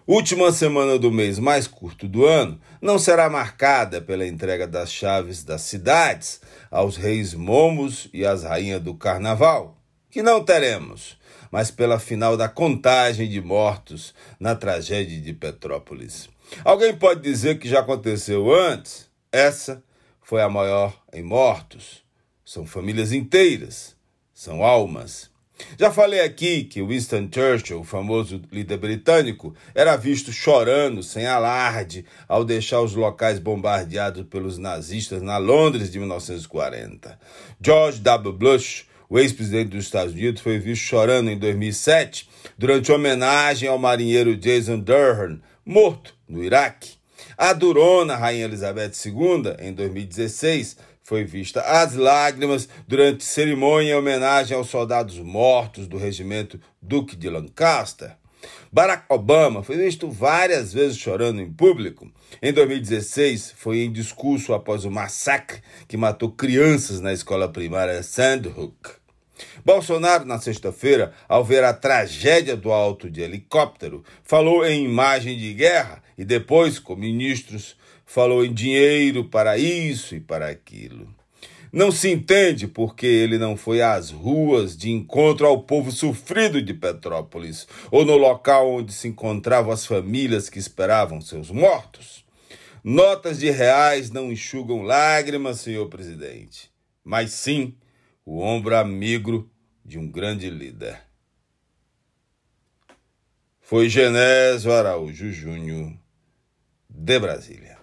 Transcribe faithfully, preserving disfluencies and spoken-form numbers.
Última semana do mês mais curto do ano não será marcada pela entrega das chaves das cidades aos reis momos e às rainhas do carnaval, que não teremos, mas pela final da contagem de mortos na tragédia de Petrópolis. Alguém pode dizer que já aconteceu antes? Essa foi a maior em mortos. São famílias inteiras, são almas. Já falei aqui que Winston Churchill, o famoso líder britânico, era visto chorando sem alarde ao deixar os locais bombardeados pelos nazistas na Londres de mil novecentos e quarenta. George W. Bush, o ex-presidente dos Estados Unidos, foi visto chorando em dois mil e sete durante homenagem ao marinheiro Jason Durham, morto no Iraque. A durona Rainha Elizabeth segunda, em dois mil e dezesseis, foi vista às lágrimas durante cerimônia em homenagem aos soldados mortos do regimento Duque de Lancaster. Barack Obama foi visto várias vezes chorando em público. Em dois mil e dezesseis, foi em discurso após o massacre que matou crianças na escola primária Sandhook. Bolsonaro, na sexta-feira, ao ver a tragédia do alto de helicóptero, falou em imagem de guerra e depois, com ministros, falou em dinheiro para isso e para aquilo. Não se entende porque ele não foi às ruas de encontro ao povo sofrido de Petrópolis ou no local onde se encontravam as famílias que esperavam seus mortos. Notas de reais não enxugam lágrimas, senhor presidente, mas sim o ombro amigo de um grande líder. Foi Genésio Araújo Júnior, de Brasília.